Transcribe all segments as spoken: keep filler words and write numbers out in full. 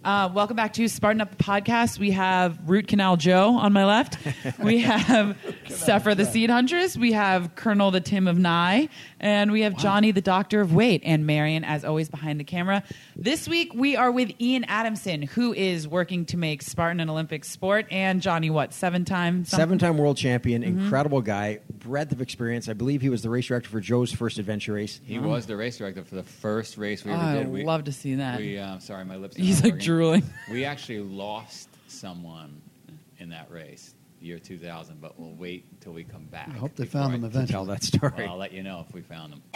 Uh, welcome back to Spartan Up the Podcast. We have Root Canal Joe on my left. We have Sephra the Seed Huntress. We have Colonel the Tim of Nye. And we have wow. Johnny the Doctor of Weight. And Marion, as always, behind the camera. This week, we are with Ian Adamson, who is working to make Spartan an Olympic sport. And Johnny, what, seven-time? Seven-time world champion, mm-hmm. incredible guy, breadth of experience. I believe he was the race director for Joe's first adventure race. He oh. was the race director for the first race we oh, ever did. I'd we, love to see that. We, uh, sorry, my lips are He's not like working. drooling. We actually lost someone in that race, year two thousand, but we'll wait until we come back. I hope they found them eventually. Tell that story. Well, I'll let you know if we found them.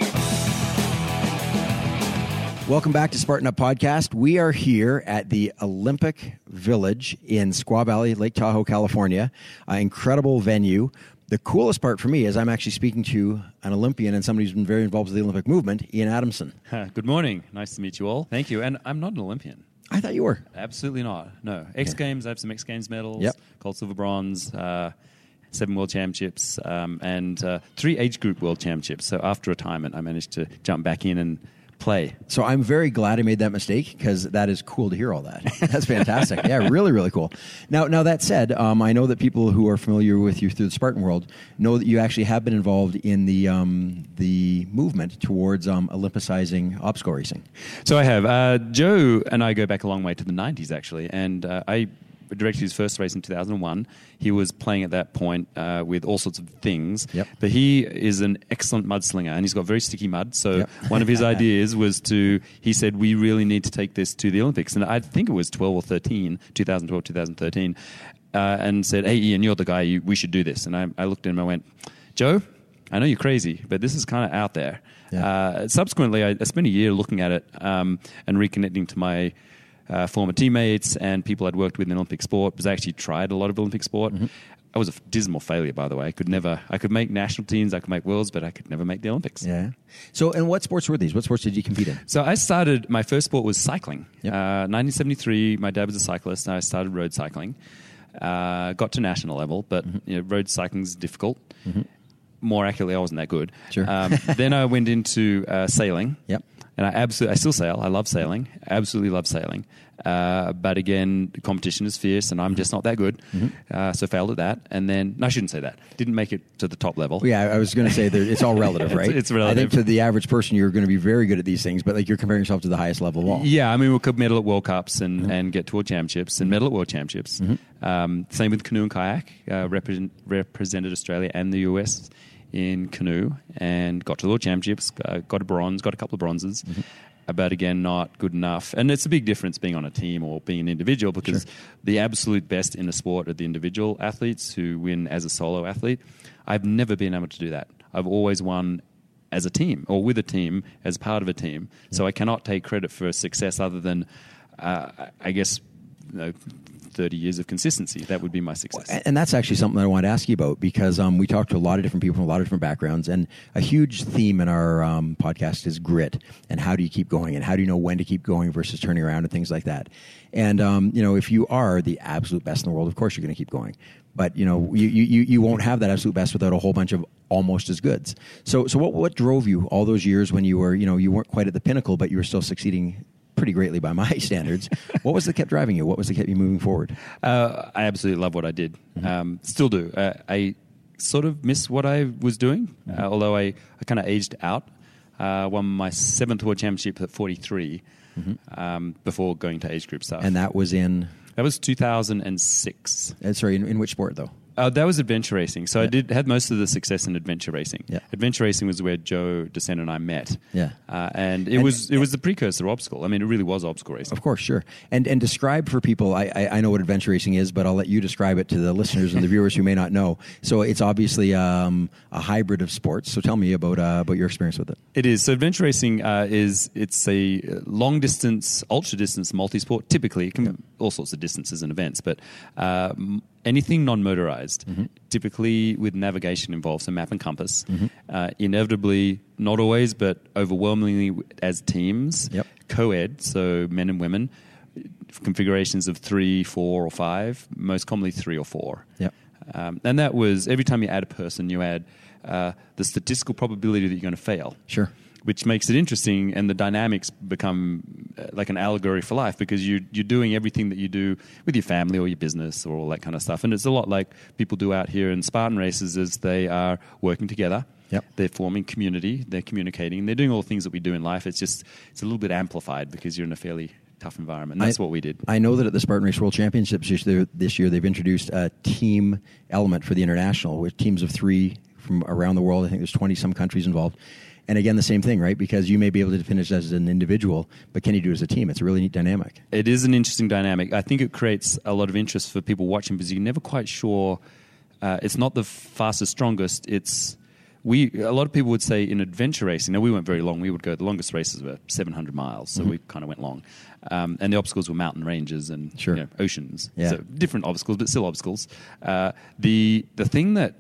Welcome back to Spartan Up Podcast. We are here at the Olympic Village in Squaw Valley, Lake Tahoe, California. Uh, incredible venue. The coolest part for me is I'm actually speaking to an Olympian and somebody who's been very involved with the Olympic movement, Ian Adamson. Good morning. Nice to meet you all. Thank you. And I'm not an Olympian. I thought you were. Absolutely not. No. X Games, I have some X Games medals, yep. gold, silver, bronze, uh, seven world championships, um, and uh, three age group world championships. So after retirement, I managed to jump back in and play. So I'm very glad I made that mistake because that is cool to hear all that. That's fantastic. Yeah, really, really cool. Now, now that said, um, I know that people who are familiar with you through the Spartan world know that you actually have been involved in the um, the movement towards um, Olympicizing obstacle racing. So I have. Uh, Joe and I go back a long way to the nineties, actually, and uh, I directed his first race in two thousand one. He was playing at that point uh, with all sorts of things. Yep. But he is an excellent mudslinger, and he's got very sticky mud. So yep. one of his ideas was to, he said, we really need to take this to the Olympics. And I think it was twelve or thirteen, twenty twelve, twenty thirteen, uh, and said, hey, Ian, you're the guy, you, we should do this. And I, I looked at him and I went, Joe, I know you're crazy, but this is kind of out there. Yeah. Uh, subsequently, I, I spent a year looking at it um, and reconnecting to my Uh, former teammates and people I'd worked with in Olympic sport, because I actually tried a lot of Olympic sport. Mm-hmm. I was a dismal failure, by the way. I could never, I could make national teams, I could make worlds, but I could never make the Olympics. Yeah. So, and what sports were these? What sports did you compete in? So I started, my first sport was cycling. Yep. Uh, nineteen seventy-three, my dad was a cyclist, and I started road cycling. Uh, got to national level, but mm-hmm. you know, road cycling is difficult. Mm-hmm. More accurately, I wasn't that good. Sure. Um, then I went into uh, sailing. Yep. And I absolutely, I still sail. I love sailing. Absolutely love sailing. Uh, but again, the competition is fierce, and I'm just not that good. Mm-hmm. Uh, so failed at that. And then, no, I shouldn't say that. Didn't make it to the top level. Well, yeah, I was going to say that it's all relative, right? it's, it's relative. I think for the average person, you're going to be very good at these things, but like you're comparing yourself to the highest level of all. Yeah, I mean, we could medal at World Cups and, mm-hmm. and get to World Championships and medal at World Championships. Mm-hmm. Um, same with canoe and kayak. Uh, represent, represented Australia and the U S in canoe and got to the World Championships. Uh, got a bronze, got a couple of bronzes. Mm-hmm. But again, not good enough. And it's a big difference being on a team or being an individual, because sure. the absolute best in the sport are the individual athletes who win as a solo athlete. I've never been able to do that. I've always won as a team or with a team, as part of a team. Yeah. So I cannot take credit for success other than, uh, I guess, you know, thirty years of consistency. That would be my success. And that's actually something that I want to ask you about, because um, we talked to a lot of different people from a lot of different backgrounds, and a huge theme in our um, podcast is grit, and how do you keep going, and how do you know when to keep going versus turning around and things like that. And um, you know, if you are the absolute best in the world, of course you're going to keep going. But you know, you, you you won't have that absolute best without a whole bunch of almost as goods. So so what what drove you all those years when you were, you know, you weren't quite at the pinnacle, but you were still succeeding pretty greatly by my standards? What was that kept driving you? What was that kept you moving forward? Uh, I absolutely love what I did. Mm-hmm. Um, still do. Uh, I sort of miss what I was doing, mm-hmm. uh, although I, I kind of aged out. Uh, won my seventh World Championship at forty-three mm-hmm. um, before going to age group stuff. And that was in? That was two thousand six. Uh, sorry, in, in which sport though? Uh, that was adventure racing. So yeah. I did had most of the success in adventure racing. Yeah. Adventure racing was where Joe DeSena and I met. Yeah. Uh, and it and, was it was the precursor to obstacle. I mean, it really was obstacle racing. Of course, sure. And and describe for people, I, I, I know what adventure racing is, but I'll let you describe it to the listeners and the viewers who may not know. So it's obviously um, a hybrid of sports. So tell me about uh, about your experience with it. It is. So adventure racing uh, is, it's a long distance, ultra distance multi-sport. Typically, it can yeah. all sorts of distances and events, but uh, anything non-motorized, mm-hmm. typically with navigation involved, so map and compass. Mm-hmm. Uh, inevitably, not always, but overwhelmingly as teams, yep. co-ed, so men and women, configurations of three, four, or five, most commonly three or four. Yep. Um, and that was, every time you add a person, you add uh, the statistical probability that you're going to fail. Sure. which makes it interesting, and the dynamics become uh, like an allegory for life, because you, you're doing everything that you do with your family or your business or all that kind of stuff. And it's a lot like people do out here in Spartan races, is they are working together. Yep. They're forming community, they're communicating, they're doing all the things that we do in life. It's just, it's a little bit amplified because you're in a fairly tough environment. That's I, what we did. I know that at the Spartan Race World Championships this year, this year they've introduced a team element for the international with teams of three from around the world. I think there's twenty some countries involved. And again, the same thing, right? Because you may be able to finish as an individual, but can you do it as a team? It's a really neat dynamic. It is an interesting dynamic. I think it creates a lot of interest for people watching because you're never quite sure. Uh, it's not the fastest, strongest. It's we. A lot of people would say in adventure racing. Now we weren't very long. We would go. The longest races were seven hundred miles, so mm-hmm. we kind of went long. Um, and the obstacles were mountain ranges and sure. you know, oceans. Yeah. So different obstacles, but still obstacles. Uh, the the thing that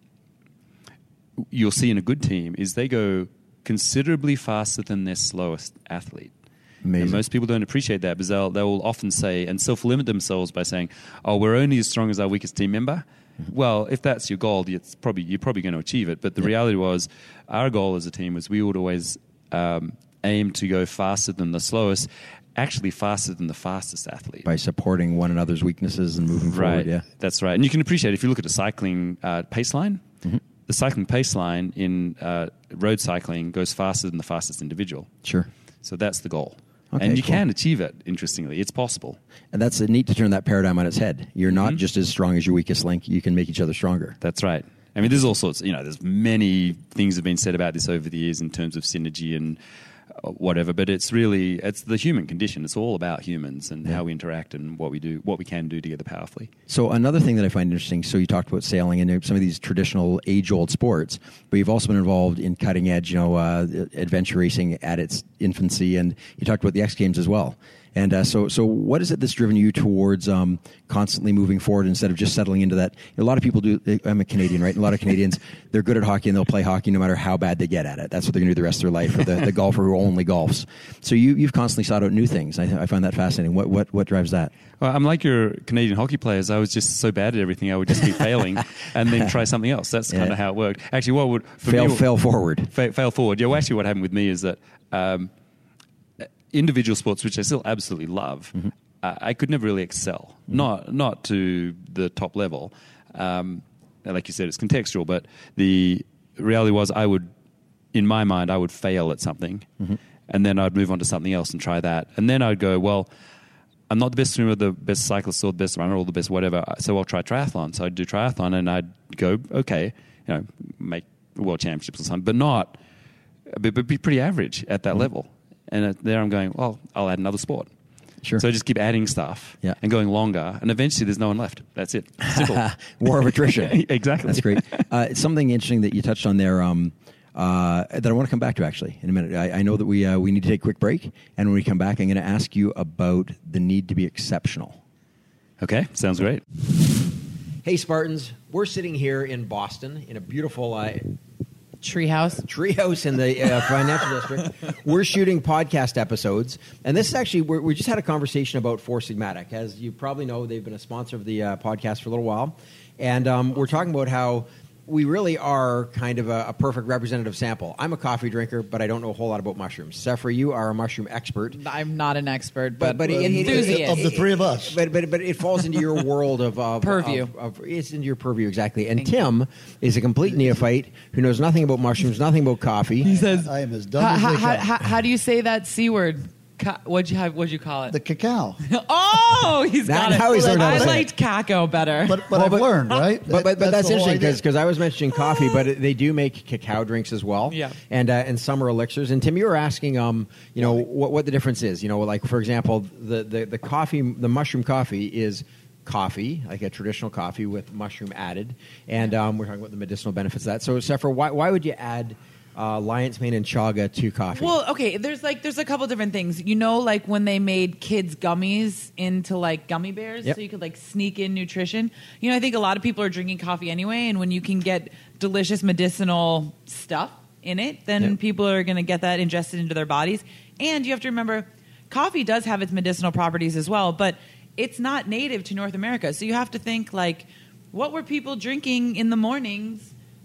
you'll see in a good team is they go considerably faster than their slowest athlete. Amazing. And most people don't appreciate that because they'll, they'll often say and self-limit themselves by saying, oh, we're only as strong as our weakest team member. Mm-hmm. Well, if that's your goal, it's probably, you're probably going to achieve it. But the yep. reality was our goal as a team was we would always um, aim to go faster than the slowest, actually faster than the fastest athlete. By supporting one another's weaknesses and moving right. forward. Yeah, that's right. And you can appreciate if you look at a cycling uh, pace line, mm-hmm. the cycling pace line in uh, road cycling goes faster than the fastest individual. Sure. So that's the goal. Okay, and you cool. can achieve it, interestingly. It's possible. And that's neat to turn that paradigm on its head. You're not mm-hmm. just as strong as your weakest link. You can make each other stronger. That's right. I mean, there's all sorts, you know, there's many things have been said about this over the years in terms of synergy and whatever, but it's really, it's the human condition. It's all about humans and yeah. how we interact and what we do, what we can do together powerfully. So another thing that I find interesting, so you talked about sailing and some of these traditional age-old sports, but you've also been involved in cutting edge, you know, uh, adventure racing at its infancy, and you talked about the X Games as well. And uh, so, so what is it that's driven you towards um, constantly moving forward instead of just settling into that? A lot of people do. I'm a Canadian, right? And a lot of Canadians, they're good at hockey and they'll play hockey no matter how bad they get at it. That's what they're going to do the rest of their life. Or the, the golfer who only golfs. So you, you've constantly sought out new things. I, I find that fascinating. What, what, what drives that? Well, I'm like your Canadian hockey players. I was just so bad at everything. I would just keep failing and then try something else. That's kind yeah. of how it worked. Actually, what would for fail me, fail forward? Fa- fail forward. Yeah. Well, actually, what happened with me is that. Um, individual sports, which I still absolutely love, mm-hmm. uh, I could never really excel. Mm-hmm. Not not to the top level. Um, like you said, it's contextual, but the reality was I would, in my mind, I would fail at something, mm-hmm. and then I'd move on to something else and try that. And then I'd go, well, I'm not the best swimmer, the best cyclist, or the best runner, or the best whatever, so I'll try triathlon. So I'd do triathlon, and I'd go, okay, you know, make world championships or something, but not, but, but be pretty average at that mm-hmm. level. And there I'm going, well, I'll add another sport. Sure. So I just keep adding stuff yeah. and going longer. And eventually there's no one left. That's it. Simple. War of attrition. Exactly. That's great. Uh, something interesting that you touched on there um, uh, that I want to come back to actually in a minute. I, I know that we, uh, we need to take a quick break. And when we come back, I'm going to ask you about the need to be exceptional. Okay. Sounds great. Hey, Spartans. We're sitting here in Boston in a beautiful... Uh, Treehouse. Treehouse in the uh, financial district. We're shooting podcast episodes. And this is actually, we're, we just had a conversation about Four Sigmatic. As you probably know, they've been a sponsor of the uh, podcast for a little while. And um, we're talking about how we really are kind of a, a perfect representative sample. I'm a coffee drinker, but I don't know a whole lot about mushrooms. Sephra, you are a mushroom expert. I'm not an expert, but, but, but it, it, it, of the three of us. But but but it falls into your world of, of purview. Of, of, it's into your purview exactly. And Thank Tim you. is a complete neophyte who knows nothing about mushrooms, nothing about coffee. He says, "I am as dumb how, as they how, come." How, how do you say that c word? Ca- what'd you have? What'd you call it? The cacao. Oh, he's That- got it. how he's learned how to I say it. liked caco better. But but Well, I've but- learned, right? But but, but that's, the whole interesting idea. because I was mentioning coffee, but it, they do make cacao drinks as well. Yeah. And uh, and some are elixirs. And Tim, you were asking, um, you know, what what the difference is. You know, like for example, the the, the coffee, the mushroom coffee is coffee, like a traditional coffee with mushroom added, and um, we're talking about the medicinal benefits of that. So, Sephra, why why would you add uh, lion's mane and chaga to coffee? Well, okay, there's like there's a couple different things. You know, like when they made kids gummies into like gummy bears, Yep. so you could like sneak in nutrition. You know, I think a lot of people are drinking coffee anyway, and when you can get delicious medicinal stuff in it, then Yep. people are going to get that ingested into their bodies. And you have to remember, coffee does have its medicinal properties as well, but it's not native to North America. So you have to think like, what were people drinking in the mornings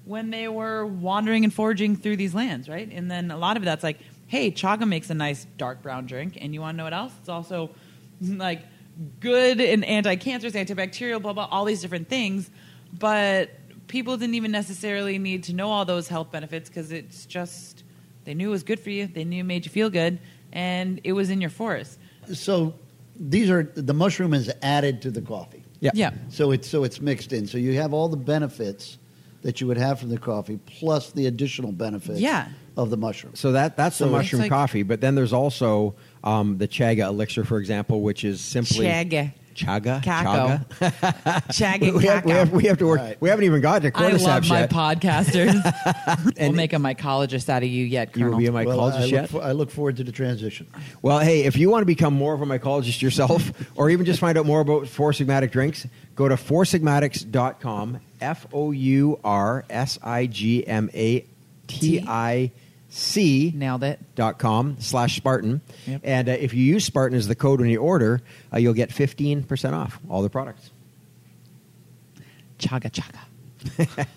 when they were wandering and foraging through these lands, right? And then a lot of that's like, hey, chaga makes a nice dark brown drink, and you want to know what else? It's also like good and anti-cancerous, antibacterial, blah, blah, all these different things. But people didn't even necessarily need to know all those health benefits because it's just, they knew it was good for you. They knew it made you feel good, and it was in your forest. So these are, the mushroom is added to the coffee. Yeah. Yeah. So it's, so it's mixed in. So you have all the benefits that you would have from the coffee plus the additional benefits Yeah. of the mushroom. So that that's So the it's mushroom like- coffee. But then there's also um, the chaga elixir, for example, which is simply Chaga. chaga. Caco. Chaga. Chaga we, have, we, have, we have to work. Right. We haven't even gotten to I cordyceps love my yet. podcasters. We'll make a mycologist out of you yet, You will Colonel. be a Well, mycologist I look, yet? for, I look forward to the transition. Well, hey, if you want to become more of a mycologist yourself, or even just find out more about Four Sigmatic drinks, go to four sigmatics dot com, F O U R S I G M A T I C Nailed it. dot com slash Spartan. Yep. And uh, if you use Spartan as the code when you order, uh, you'll get fifteen percent off all the products. Chaga chaga.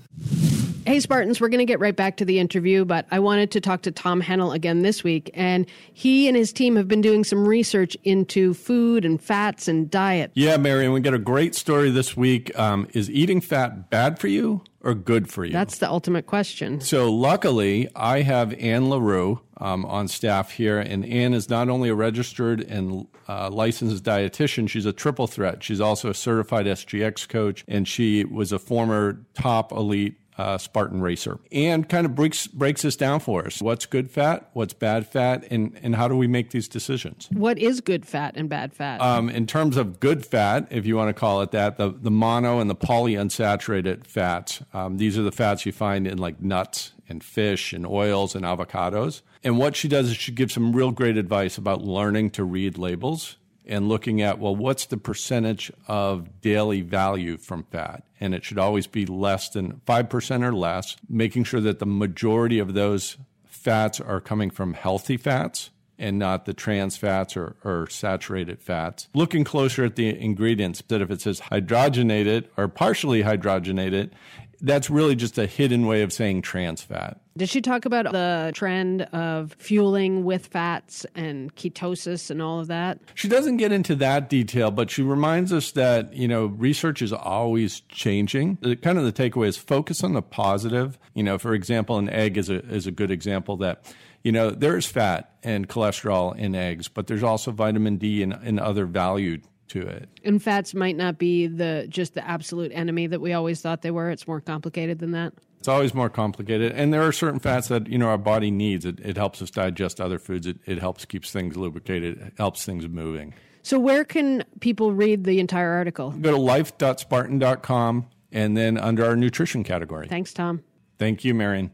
Hey, Spartans, we're going to get right back to the interview, but I wanted to talk to Tom Hennel again this week. And he and his team have been doing some research into food and fats and diet. Yeah, Marion, we got a great story this week. Um, is eating fat bad for you or good for you? That's the ultimate question. So luckily, I have Anne LaRue um, on staff here, and Anne is not only a registered and uh, licensed dietitian, she's a triple threat. She's also a certified S G X coach, and she was a former top elite Uh, Spartan racer, and kind of breaks breaks this down for us. What's good fat? What's bad fat? And and how do we make these decisions? What is good fat and bad fat? Um, in terms of good fat, if you want to call it that, the the mono and the polyunsaturated fats. Um, these are the fats you find in like nuts and fish and oils and avocados. And what she does is she gives some real great advice about learning to read labels and looking at, well, what's the percentage of daily value from fat? And it should always be less than five percent or less, making sure that the majority of those fats are coming from healthy fats and not the trans fats or, or saturated fats. Looking closer at the ingredients, that if it says hydrogenated or partially hydrogenated, that's really just a hidden way of saying trans fat. Did she talk about the trend of fueling with fats and ketosis and all of that? She doesn't get into that detail, but she reminds us that, you know, research is always changing. The, kind of the takeaway is focus on the positive. You know, for example, an egg is a, is a good example that, you know, there's fat and cholesterol in eggs, but there's also vitamin D and, and other value to it. And fats might not be the just the absolute enemy that we always thought they were. It's more complicated than that. It's always more complicated. And there are certain fats that, you know, our body needs. It, it helps us digest other foods. It, it helps keeps things lubricated. It helps things moving. So where can people read the entire article? Go to life dot spartan dot com and then under our nutrition category. Thanks, Tom. Thank you, Marion.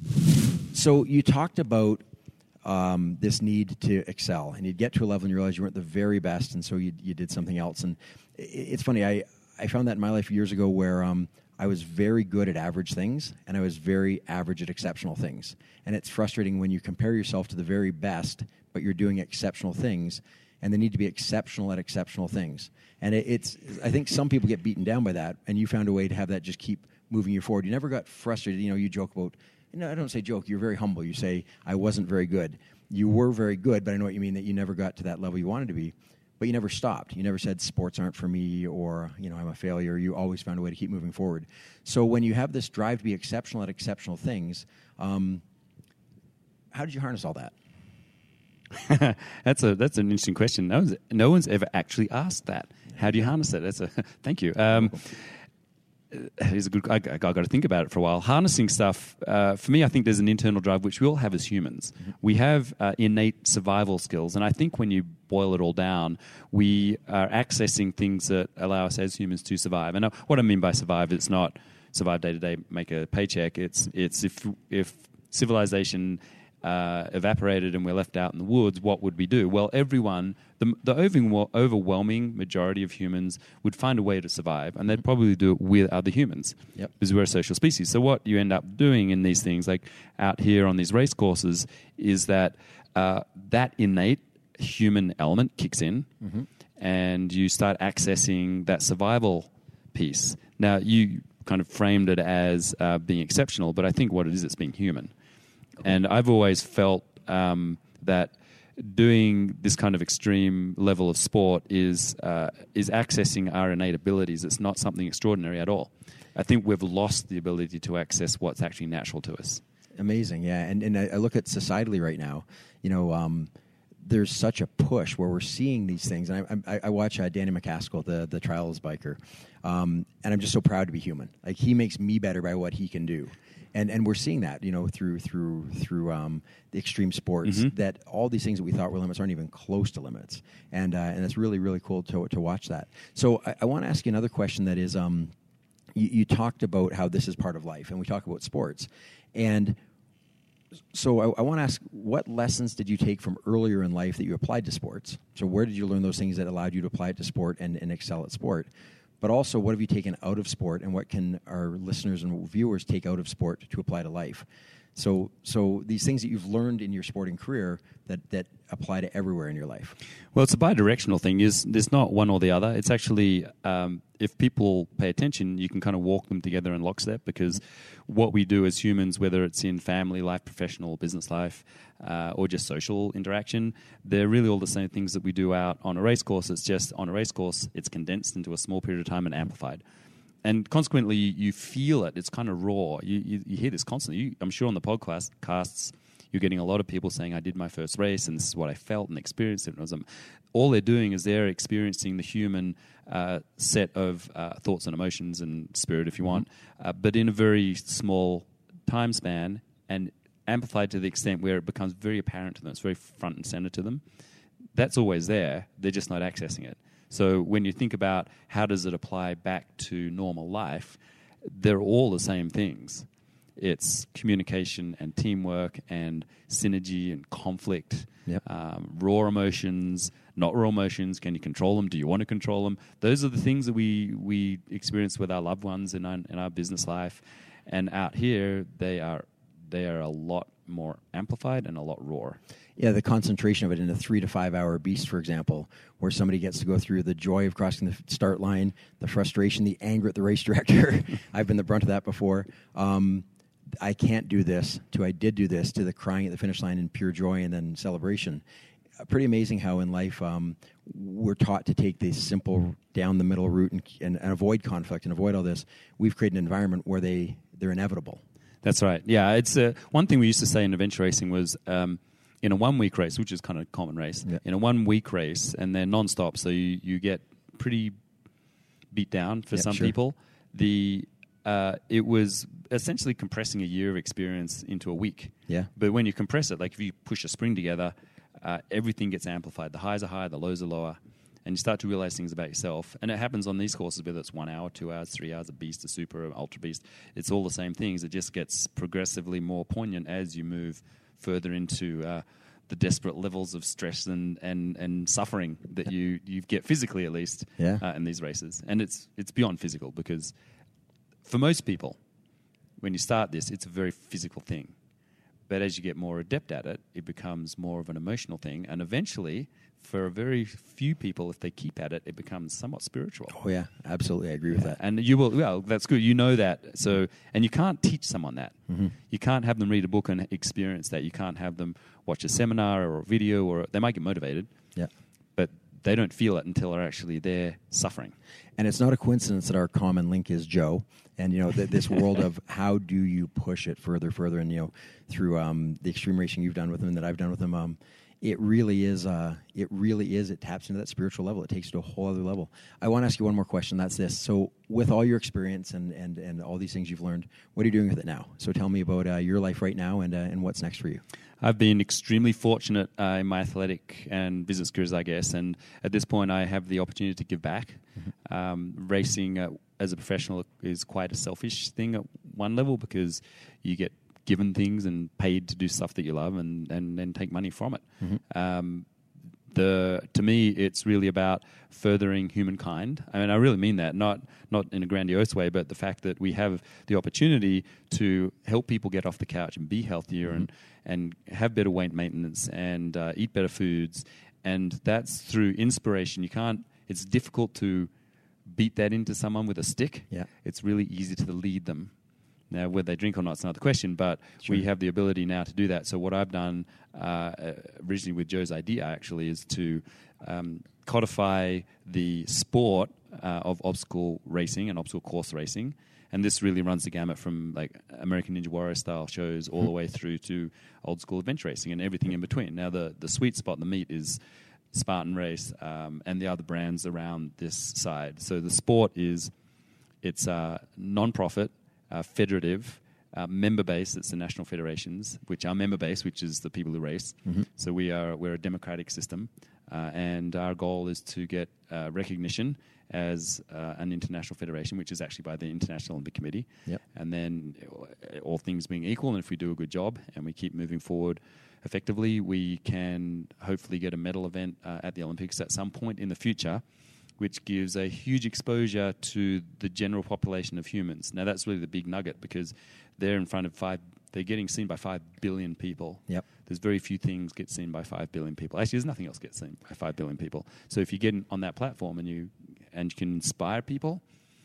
So you talked about um, this need to excel, and you'd get to a level and you realize you weren't the very best, and so you you did something else. And it, it's funny, I, I found that in my life years ago where um, I was very good at average things, and I was very average at exceptional things. And it's frustrating when you compare yourself to the very best, but you're doing exceptional things, and they need to be exceptional at exceptional things. And it, it's, I think some people get beaten down by that, and you found a way to have that just keep moving you forward. You never got frustrated. You know, you joke about, no, I don't say joke, you're very humble. You say, I wasn't very good. You were very good, but I know what you mean, that you never got to that level you wanted to be. But you never stopped. You never said sports aren't for me, or, you know, I'm a failure. You always found a way to keep moving forward. So when you have this drive to be exceptional at exceptional things, um, how did you harness all that? that's a that's an interesting question. No one's, no one's ever actually asked that. How do you harness it? That's a thank you. Um, It's a good. I, I got to think about it for a while. Harnessing stuff uh, for me, I think there's an internal drive which we all have as humans. Mm-hmm. We have uh, innate survival skills, and I think when you boil it all down, we are accessing things that allow us as humans to survive. And uh, what I mean by survive, it's not survive day to day, make a paycheck. It's it's if if civilization uh, evaporated and we're left out in the woods, what would we do? Well, everyone, the, the over, overwhelming majority of humans would find a way to survive, and they'd probably do it with other humans, Yep. because we're a social species. So what you end up doing in these things, like out here on these race courses, is that uh, that innate human element kicks in, mm-hmm. and you start accessing that survival piece. Now, you kind of framed it as uh, being exceptional, but I think what it is, it's being human. And I've always felt um, that doing this kind of extreme level of sport is uh, is accessing our innate abilities. It's not something extraordinary at all. I think we've lost the ability to access what's actually natural to us. Amazing, yeah. And and I, I look at societally right now, you know, um, there's such a push where we're seeing these things. And I, I, I watch uh, Danny McCaskill, the, the trials biker, um, and I'm just so proud to be human. Like, he makes me better by what he can do. And and we're seeing that, you know, through through through um, the extreme sports, Mm-hmm. that all these things that we thought were limits aren't even close to limits, and uh, and it's really really cool to to watch that. So I, I want to ask you another question that is, um, you, you talked about how this is part of life, and we talk about sports, and so I, I want to ask, what lessons did you take from earlier in life that you applied to sports? So where did you learn those things that allowed you to apply it to sport and, and excel at sport? But also, what have you taken out of sport, and what can our listeners and viewers take out of sport to apply to life? So, so these things that you've learned in your sporting career that, that apply to everywhere in your life. Well, it's a bi-directional thing. Is there's not one or the other. It's actually, um, if people pay attention, you can kind of walk them together in lockstep, because what we do as humans, whether it's in family life, professional, business life, uh, or just social interaction, they're really all the same things that we do out on a race course. It's just on a race course, it's condensed into a small period of time and amplified. And consequently, you feel it. It's kind of raw. You, you, you hear this constantly. You, I'm sure on the podcasts, you're getting a lot of people saying, I did my first race, and this is what I felt and experienced. It was, um, all they're doing is they're experiencing the human uh, set of uh, thoughts and emotions and spirit, if you want, uh, but in a very small time span, and amplified to the extent where it becomes very apparent to them. It's very front and center to them. That's always there. They're just not accessing it. So when you think about how does it apply back to normal life, they're all the same things. It's communication and teamwork and synergy and conflict, Yep. um, raw emotions, not raw emotions. Can you control them? Do you want to control them? Those are the things that we we experience with our loved ones in our, in our business life. And out here, they are they are a lot more amplified and a lot rawer. Yeah, the concentration of it in a three to five hour beast, for example, where somebody gets to go through the joy of crossing the start line, the frustration, the anger at the race director. I've been the brunt of that before. Um, I can't do this, to I did do this, to the crying at the finish line in pure joy and then celebration. Uh, pretty amazing how in life um, we're taught to take the simple down the middle route and, and, and avoid conflict and avoid all this. We've created an environment where they, they're inevitable. That's right. Yeah, it's uh, one thing we used to say in adventure racing was um, in a one-week race, which is kind of a common race, Yeah. in a one-week race, and they're non-stop, so you, you get pretty beat down for Yeah, some sure. people. The uh, it was essentially compressing a year of experience into a week. Yeah. But when you compress it, like if you push a spring together, uh, everything gets amplified. The highs are higher, the lows are lower, and you start to realize things about yourself. And it happens on these courses, whether it's one hour, two hours, three hours, a beast, a super, an ultra beast. It's all the same things. It just gets progressively more poignant as you move further into uh, the desperate levels of stress and, and, and suffering that you, you get physically, at least, Yeah. uh, in these races. And it's it's beyond physical, because for most people, when you start this, it's a very physical thing. But as you get more adept at it, it becomes more of an emotional thing. And eventually, for a very few people, if they keep at it, it becomes somewhat spiritual. Oh, yeah, absolutely. I agree with that. And you will, well, that's good. You know that. So, and you can't teach someone that. Mm-hmm. You can't have them read a book and experience that. You can't have them watch a seminar or a video, or they might get motivated, Yeah. but they don't feel it until they're actually there suffering. And it's not a coincidence that our common link is Joe. And, you know, th- this world of how do you push it further, further, and, you know, through um, the extreme racing you've done with him and that I've done with him, um, it really is, uh, it really is, it taps into that spiritual level. It takes you to a whole other level. I want to ask you one more question. That's this. So with all your experience and, and, and all these things you've learned, what are you doing with it now? So tell me about uh, your life right now and, uh, and what's next for you. I've been extremely fortunate uh, in my athletic and business careers, I guess, and at this point I have the opportunity to give back. Mm-hmm. Um, racing uh, as a professional is quite a selfish thing at one level, because you get given things and paid to do stuff that you love, and, and then take money from it. Mm-hmm. Um, the to me, it's really about furthering humankind. I mean, I really mean that, not not in a grandiose way, but the fact that we have the opportunity to help people get off the couch and be healthier, mm-hmm. and and have better weight maintenance and uh, eat better foods, and that's through inspiration. You can't. It's difficult to beat that into someone with a stick, Yeah. it's really easy to lead them. Now, whether they drink or not is another question, but we have the ability now to do that. So what I've done uh, originally with Joe's idea, actually, is to um, codify the sport uh, of obstacle racing and obstacle course racing. And this really runs the gamut from like American Ninja Warrior style shows all the way through to old school adventure racing and everything in between. Now, the, the sweet spot, the meat, is Spartan Race um, and the other brands around this side. So the sport is, it's uh, non-profit, uh, federative, uh, member-based. It's the national federations, which are member-based, which is the people who race. Mm-hmm. So we are, we're a democratic system. Uh, and our goal is to get uh, recognition as uh, an international federation, which is actually by the International Olympic Committee. Yep. And then uh, all things being equal, and if we do a good job and we keep moving forward effectively, we can hopefully get a medal event uh, at the Olympics at some point in the future, which gives a huge exposure to the general population of humans. Now, that's really the big nugget, because they're in front of five, they're getting seen by five billion people. Yep. There's very few things get seen by five billion people. Actually, there's nothing else gets seen by five billion people. So if you get on that platform and you and you can inspire people,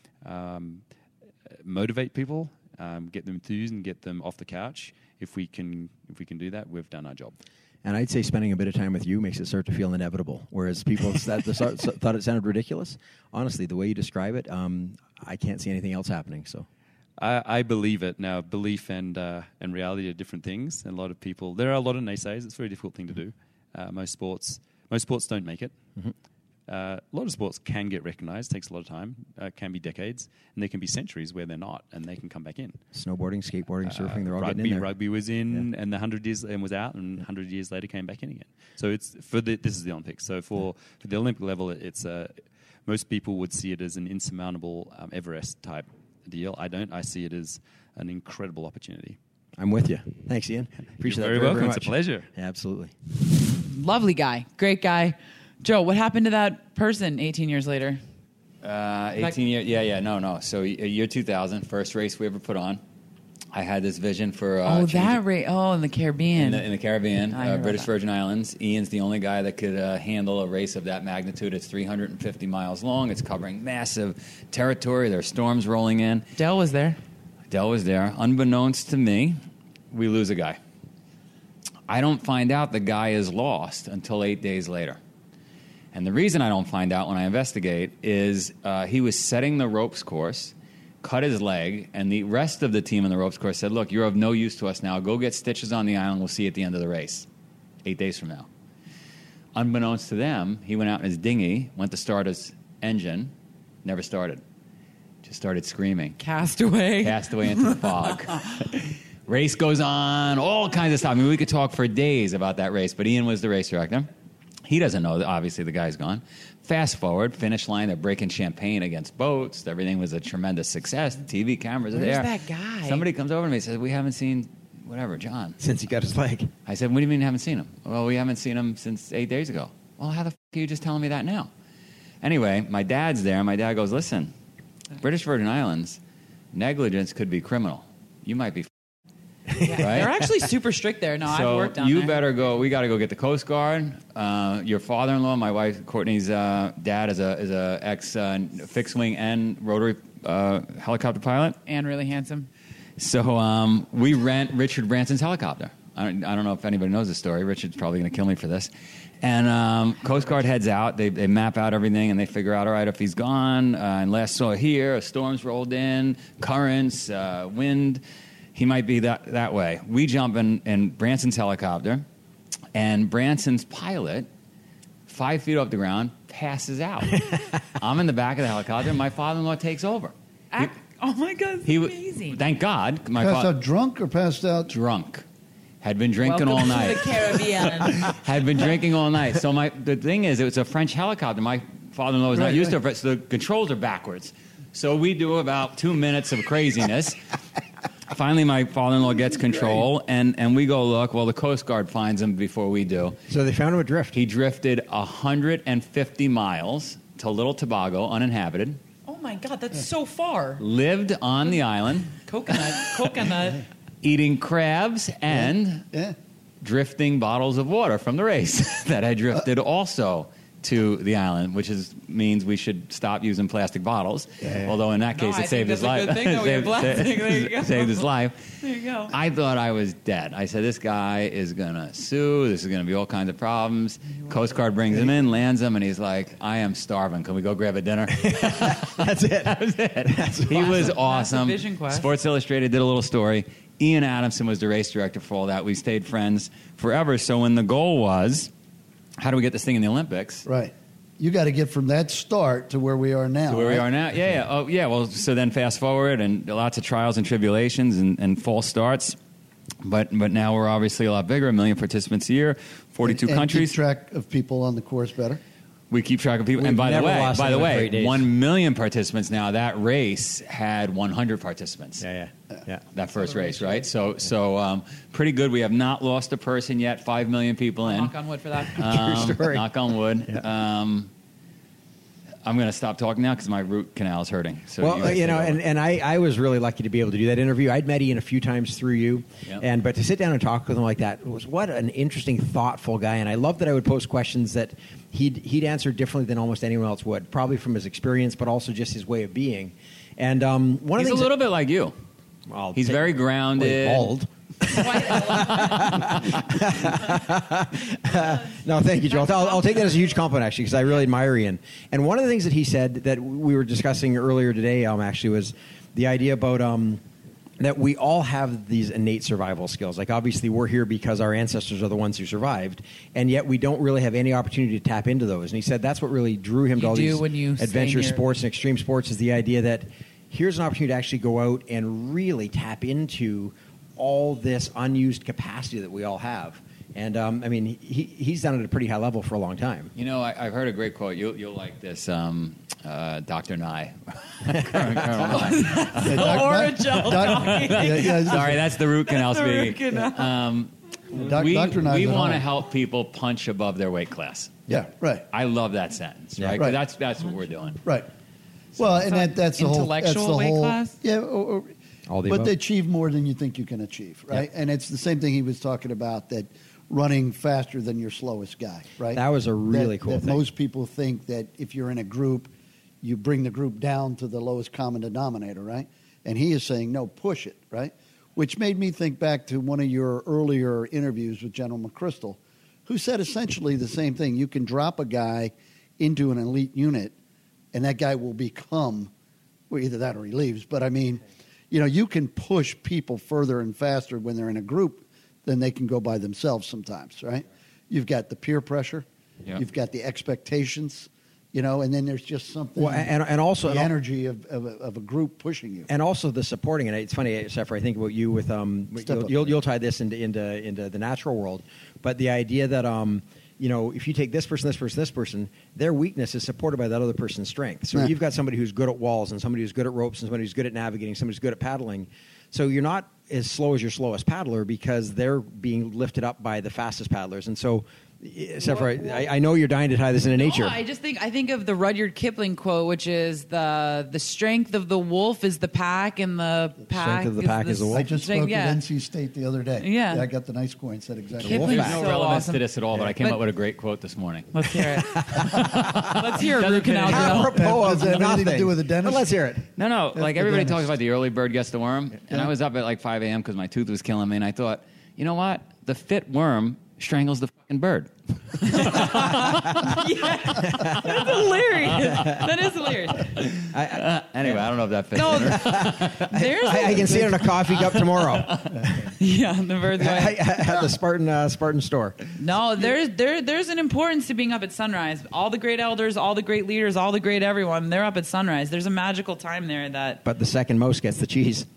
um, motivate people, um, get them enthused and get them off the couch, if we can if we can do that, we've done our job. And I'd say spending a bit of time with you makes it start to feel inevitable. Whereas people that, thought it sounded ridiculous. Honestly, the way you describe it, um, I can't see anything else happening. So, I, I believe it. Now, belief and uh, and reality are different things. And a lot of people, there are a lot of naysayers. It's a very difficult thing to do. Uh, most sports, most sports don't make it. Mm-hmm. Uh, a lot of sports can get recognized. Takes a lot of time. Uh, can be decades, and there can be centuries where they're not, and they can come back in. Snowboarding, skateboarding, surfing, they're all rugby, getting in there. Rugby was in, Yeah. and the hundred years and was out, and hundred years later came back in again. So it's for the, this is the Olympics. So for, for the Olympic level, it's uh, most people would see it as an insurmountable um, Everest type deal. I don't. I see it as an incredible opportunity. I'm with you. Thanks, Ian. Appreciate You're that very very, welcome. very It's a much. pleasure. Yeah, absolutely. Lovely guy. Great guy. Joe, what happened to that person eighteen years later? Uh, eighteen years. Yeah, yeah. No, no. So y- year two thousand, first race we ever put on. I had this vision for uh, oh, changing- that rate. Oh, in the Caribbean. in the, in the Caribbean, I heard uh, about British that. Virgin Islands. Ian's the only guy that could uh, handle a race of that magnitude. It's three hundred fifty miles long. It's covering massive territory. There are storms rolling in. Dell was there. Dell was there. Unbeknownst to me, we lose a guy. I don't find out the guy is lost until eight days later. And the reason I don't find out when I investigate is uh, he was setting the ropes course, cut his leg, and the rest of the team in the ropes course said, look, you're of no use to us now. Go get stitches on the island. We'll see you at the end of the race, eight days from now. Unbeknownst to them, he went out in his dinghy, went to start his engine, never started. Just started screaming. Castaway. Cast away into the fog. Race goes on, all kinds of stuff. I mean, we could talk for days about that race, but Ian was the race director. He doesn't know that obviously the guy's gone. Fast forward, finish line, they're breaking champagne against boats. Everything was a tremendous success. The T V cameras are Where's there. that guy? Somebody comes over to me and says, we haven't seen, whatever, John. Since he got his leg. I said, what do you mean you haven't seen him? Well, we haven't seen him since eight days ago. Well, how the f*** are you just telling me that now? Anyway, my dad's there. My dad goes, listen, British Virgin Islands, negligence could be criminal. You might be f***. Yeah. Right? They're actually super strict there. No, so I've worked down you there. better go. We got to go get the Coast Guard. Uh, your father-in-law, my wife Courtney's uh, dad, is a is a ex uh, fixed wing and rotary uh, helicopter pilot. And really handsome. So um, we rent Richard Branson's helicopter. I don't, I don't know if anybody knows the story. Richard's probably going to kill me for this. And um, Coast Guard heads out. They, they map out everything, and they figure out, all right, if he's gone, uh, and last saw here, storms rolled in, currents, uh, wind, he might be that, that way. We jump in, in Branson's helicopter, and Branson's pilot, five feet off the ground, passes out. I'm in the back of the helicopter, and my father-in-law takes over. Ac- oh, my God. It's He w- amazing. Thank God. My Passed fa- out drunk or passed out? drunk. Had been drinking Welcome all to night. the Caribbean. Had been drinking all night. So my the thing is, it was a French helicopter. My father-in-law was not Right, used right. to it, so the controls are backwards. So we do about two minutes of craziness. Finally, my father-in-law gets control, and, and we go look. Well, the Coast Guard finds him before we do. So they found him adrift. He drifted one hundred fifty miles to Little Tobago, uninhabited, Oh, my God. That's so far. lived on the island, Coconut. Coconut. eating crabs and Yeah. drifting bottles of water from the race that had drifted also to the island, which is means we should stop using plastic bottles. Yeah. Although in that No, case, I it saved think his that's a life. good thing that we have saved, plastic. There you go. saved his life. There you go. I thought I was dead. I said, this guy is going to sue. This is going to be all kinds of problems. Coast Guard brings him in, lands him, and he's like, I am starving. Can we go grab a dinner? That's it. That was it. He was awesome. Vision Quest. Sports Illustrated did a little story. Ian Adamson was the race director for all that. We stayed friends forever. So when the goal was, how do we get this thing in the Olympics? Right. You got to get from that start to where we are now. To where we right? are now? Yeah, yeah. Oh, yeah. Well, so then fast forward and lots of trials and tribulations and, and false starts. But but now we're obviously a lot bigger, a million participants a year, forty-two And- and countries. Keep track of people on the course better. We keep track of people. We've and by the never way, lost by the anyone way, great days. one million participants now. That race had one hundred participants. Yeah, yeah, yeah. That first race, right? So so um, pretty good. We have not lost a person yet. Five million people in. Knock on wood for that. Um, True story. Knock on wood. Um, I'm going to stop talking now because my root canal is hurting. So Well, guys you take know, over. and, and I, I was really lucky to be able to do that interview. I'd met Ian a few times through you, Yep. and but to sit down and talk with him like that was what an interesting, thoughtful guy. And I love that I would pose questions that he'd he'd answer differently than almost anyone else would, probably from his experience, but also just his way of being. And um, one he's of a the things little bit like you. that, well, He's take- very well, grounded. he's bald. No, thank you, Joel. I'll, I'll take that as a huge compliment, actually, because I really admire Ian. And one of the things that he said that we were discussing earlier today, um, actually, was the idea about um, that we all have these innate survival skills. Like, obviously, we're here because our ancestors are the ones who survived, and yet we don't really have any opportunity to tap into those. And he said that's what really drew him to You all do these when you stay adventure here. sports and extreme sports, is the idea that here's an opportunity to actually go out and really tap into all this unused capacity that we all have. And, um, I mean, he, he's done it at a pretty high level for a long time. You know, I, I've heard a great quote. You'll, you'll like this. Um, uh, Doctor Nye. Colonel, Colonel Nye. Yeah, doc- Or doc- a gel doc- talking. yeah, yeah, Sorry, that's the root canal That's the root speaking. canal. Um, Doc- we Doctor Nye's we at want to home. help people punch above their weight class. Yeah, right, I love that sentence, Yeah. right? 'Cause Right. That's that's what we're doing. right. Well, and that, that's the whole. That's Intellectual the weight whole. class? Yeah, or, or, All the but above. they achieve more than you think you can achieve, right? And it's the same thing he was talking about, that running faster than your slowest guy, right? That was a really That- cool that thing. Most people think that if you're in a group, you bring the group down to the lowest common denominator, right? And he is saying, no, push it, right? Which made me think back to one of your earlier interviews with General McChrystal, who said essentially the same thing. You can drop a guy into an elite unit, and that guy will become, well, either that or he leaves. But I mean, you know, you can push people further and faster when they're in a group than they can go by themselves sometimes, right? You've got the peer pressure, Yeah. you've got the expectations, you know, and then there's just something. Well, and, and also the energy of, of, a, of a group pushing you. and also the supporting. And it's funny, Sefer, I think about you with um, Step you'll, up. you'll, you'll tie this into, into into the natural world, but the idea that um, you know, if you take this person, this person, this person, their weakness is supported by that other person's strength. So Yeah. you've got somebody who's good at walls, and somebody who's good at ropes, and somebody who's good at navigating, somebody who's good at paddling. So you're not as slow as your slowest paddler because they're being lifted up by the fastest paddlers. And so, Sefer, I, I know you're dying to tie this into nature. No, I just think I think of the Rudyard Kipling quote, which is the the strength of the wolf is the pack, and the pack of the pack is the wolf. I just strength- spoke yeah. at N C State the other day. Yeah. I got the nice score and said exactly. Kipling's There's no so relevance awesome. to this at all, but I came But- up with a great quote this morning. Let's hear it. Let's hear it, Doesn't root canal fit in. Joe. Apropos Does of that have anything to nothing. do with the dentist? But let's hear it. No, no. That's Like the everybody dentist. talks about the early bird gets the worm, and Yeah. I was up at like five a.m. because my tooth was killing me, and I thought, you know what? The fit worm strangles the fucking bird. That's hilarious. That is hilarious. Uh, anyway, I don't know if that fits. No, in. there's I, I can see it in a coffee cup tomorrow yeah, the bird's going. at the Spartan uh, Spartan store. No, there's there there's an importance to being up at sunrise. All the great elders, all the great leaders, all the great everyone, they're up at sunrise. There's a magical time there that But the second most gets the cheese.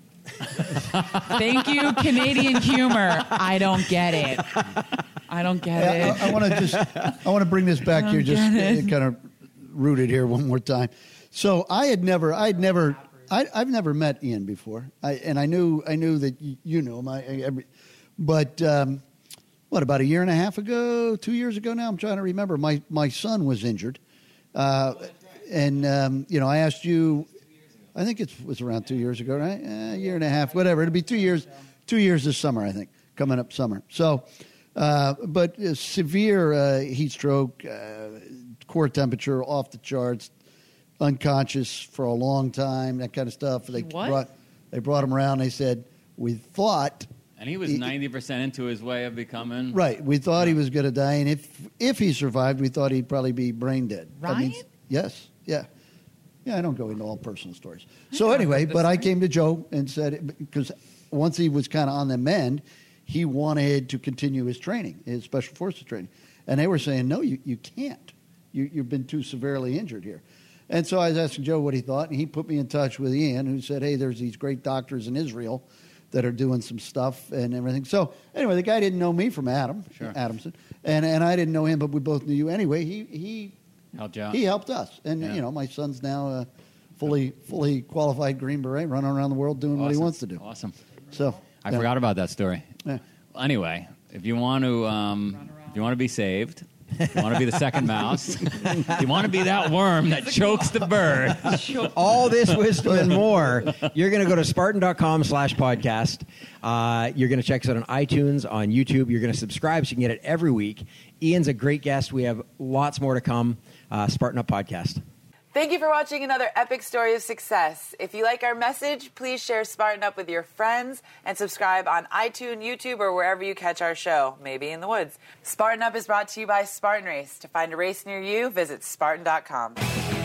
thank you, Canadian humor. I don't get it. I don't get Yeah, it. I, I want to just I want to bring this back here, just get it. kind of rooted here one more time. So I had never, I had never, I, I've never met Ian before, I, and I knew, I knew that you, you knew him. I, I, every, but um, what about a year and a half ago, two years ago now? I'm trying to remember. My my son was injured, uh, and um, you know, I asked you. I think it was around two years ago, right? Eh, a year and a half, whatever. It'll be two years, two years this summer, I think, coming up summer. So, uh, but uh, severe uh, heat stroke, uh, core temperature off the charts, unconscious for a long time, that kind of stuff. They What? brought they brought him around. They said, we thought, And he was He- ninety percent into his way of becoming. right, we thought he was going to die, and if if he survived, we thought he'd probably be brain dead. That means- Ryan? yes, yeah. Yeah, I don't go into all personal stories. So anyway, but I came to Joe and said, because once he was kind of on the mend, he wanted to continue his training, his special forces training. And they were saying, no, you, you can't. You, you've been too severely injured here. And so I was asking Joe what he thought, and he put me in touch with Ian, who said, hey, there's these great doctors in Israel that are doing some stuff and everything. So anyway, the guy didn't know me from Adam, Sure. Adamson, and, and I didn't know him, but we both knew you anyway. He, he Helped you out. he helped us, and Yeah. you know, my son's now a fully fully qualified Green Beret, running around the world doing what he Awesome. wants to do. Awesome. So I yeah. forgot about that story. Yeah. Well, anyway, if you want to, um, if you want to be saved, if you want to be the second mouse, if you want to be that worm that chokes the bird. All this wisdom and more, you're going to go to Spartan.com slash podcast. Uh, you're going to check us out on iTunes, on YouTube. You're going to subscribe so you can get it every week. Ian's a great guest. We have lots more to come. Uh, Spartan Up Podcast. Thank you for watching another epic story of success. If you like our message, please share Spartan Up with your friends and subscribe on iTunes, YouTube, or wherever you catch our show, maybe in the woods. Spartan Up is brought to you by Spartan Race. To find a race near you, visit Spartan dot com.